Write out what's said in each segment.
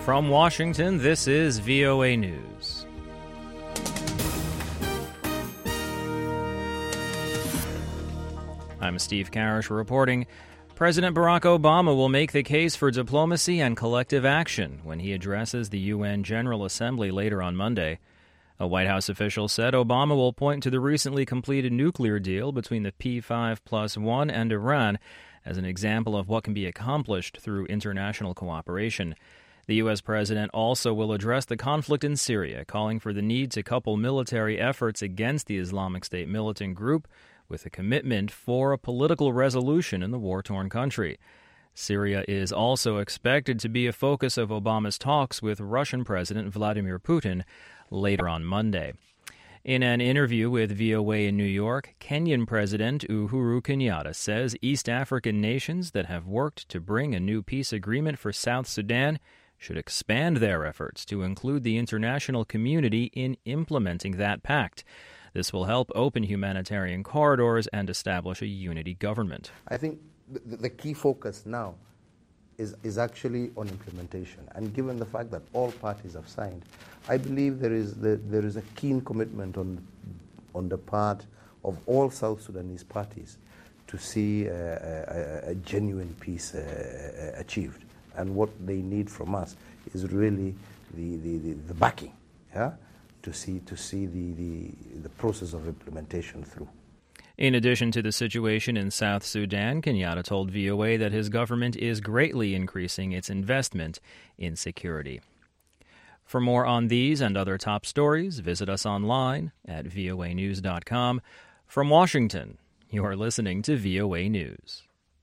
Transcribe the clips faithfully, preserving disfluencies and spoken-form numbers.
From Washington, this is V O A News. I'm Steve Karish reporting. President Barack Obama will make the case for diplomacy and collective action when he addresses the U N General Assembly later on Monday. A White House official said Obama will point to the recently completed nuclear deal between the P five plus one and Iran as an example of what can be accomplished through international cooperation. The U S president also will address the conflict in Syria, calling for the need to couple military efforts against the Islamic State militant group with a commitment for a political resolution in the war-torn country. Syria is also expected to be a focus of Obama's talks with Russian President Vladimir Putin later on Monday. In an interview with V O A in New York, Kenyan President Uhuru Kenyatta says East African nations that have worked to bring a new peace agreement for South Sudan should expand their efforts to include the international community in implementing that pact. This will help open humanitarian corridors and establish a unity government. I think the, the key focus now is, is actually on implementation. And given the fact that all parties have signed, I believe there is the, there is a keen commitment on, on the part of all South Sudanese parties to see a, a, a genuine peace uh, achieved. And what they need from us is really the, the, the, the backing, yeah, to see to see the, the, the process of implementation through. In addition to the situation in South Sudan, Kenyatta told V O A that his government is greatly increasing its investment in security. For more on these and other top stories, visit us online at V O A news dot com. From Washington, you are listening to V O A News.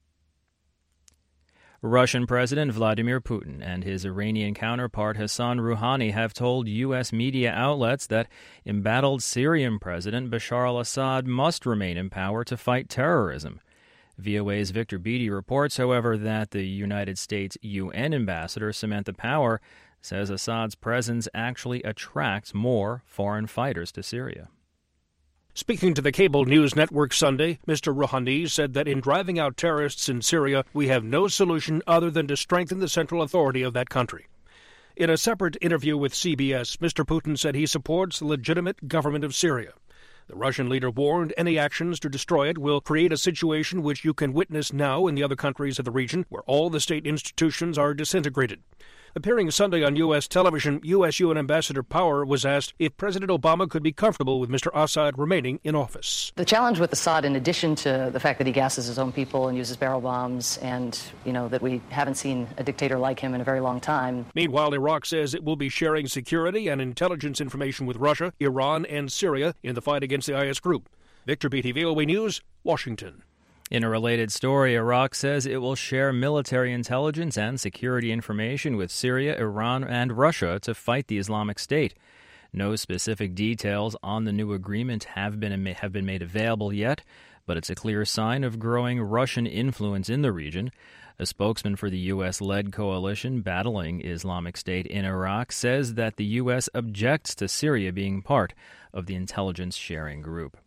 Russian President Vladimir Putin and his Iranian counterpart Hassan Rouhani have told U S media outlets that embattled Syrian President Bashar al-Assad must remain in power to fight terrorism. V O A's Victor Beattie reports, however, that the United States U N ambassador Samantha Power says Assad's presence actually attracts more foreign fighters to Syria. Speaking to the cable news network Sunday, Mister Rouhani said that in driving out terrorists in Syria, we have no solution other than to strengthen the central authority of that country. In a separate interview with C B S, Mister Putin said he supports the legitimate government of Syria. The Russian leader warned any actions to destroy it will create a situation which you can witness now in the other countries of the region, where all the state institutions are disintegrated. Appearing Sunday on U S television, U S U N Ambassador Power was asked if President Obama could be comfortable with Mister Assad remaining in office. The challenge with Assad, in addition to the fact that he gasses his own people and uses barrel bombs, and, you know, that we haven't seen a dictator like him in a very long time. Meanwhile, Iraq says it will be sharing security and intelligence information with Russia, Iran, and Syria in the fight against the I S group. Victor Beattie, V O A News, Washington. In a related story, Iraq says it will share military intelligence and security information with Syria, Iran, and Russia to fight the Islamic State. No specific details on the new agreement have been have been made available yet, but it's a clear sign of growing Russian influence in the region. A spokesman for the U S-led coalition battling Islamic State in Iraq says that the U S objects to Syria being part of the intelligence-sharing group.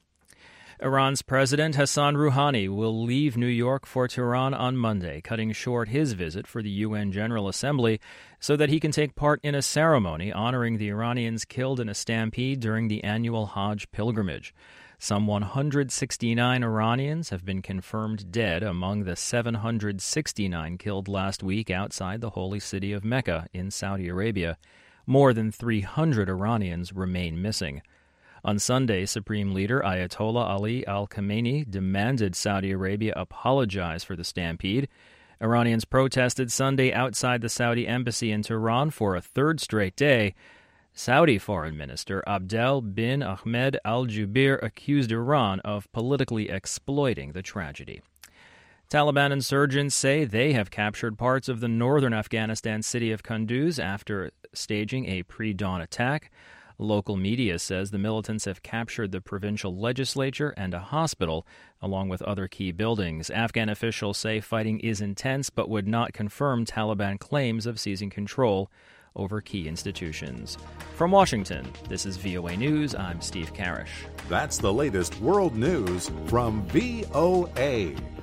Iran's President Hassan Rouhani will leave New York for Tehran on Monday, cutting short his visit for the U N General Assembly so that he can take part in a ceremony honoring the Iranians killed in a stampede during the annual Hajj pilgrimage. Some one hundred sixty-nine Iranians have been confirmed dead among the seven hundred sixty-nine killed last week outside the holy city of Mecca in Saudi Arabia. More than three hundred Iranians remain missing. On Sunday, Supreme Leader Ayatollah Ali al-Khamenei demanded Saudi Arabia apologize for the stampede. Iranians protested Sunday outside the Saudi embassy in Tehran for a third straight day. Saudi Foreign Minister Abdel bin Ahmed al-Jubeir accused Iran of politically exploiting the tragedy. Taliban insurgents say they have captured parts of the northern Afghanistan city of Kunduz after staging a pre-dawn attack. Local media says the militants have captured the provincial legislature and a hospital, along with other key buildings. Afghan officials say fighting is intense but would not confirm Taliban claims of seizing control over key institutions. From Washington, this is V O A News. I'm Steve Karish. That's the latest world news from V O A.